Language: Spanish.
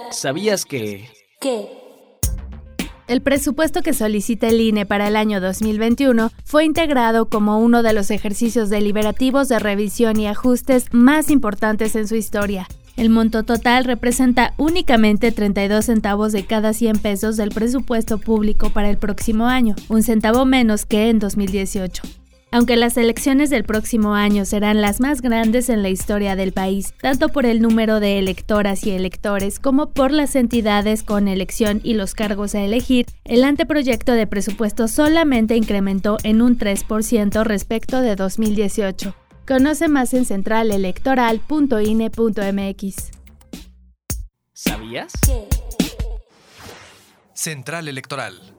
¿Sabías que...? ¿Qué? El presupuesto que solicita el INE para el año 2021 fue integrado como uno de los ejercicios deliberativos de revisión y ajustes más importantes en su historia. El monto total representa únicamente 32 centavos de cada 100 pesos del presupuesto público para el próximo año, un centavo menos que en 2018. Aunque las elecciones del próximo año serán las más grandes en la historia del país, tanto por el número de electoras y electores como por las entidades con elección y los cargos a elegir, el anteproyecto de presupuesto solamente incrementó en un 3% respecto de 2018. Conoce más en centralelectoral.ine.mx. ¿Sabías? ¿Qué? Central Electoral.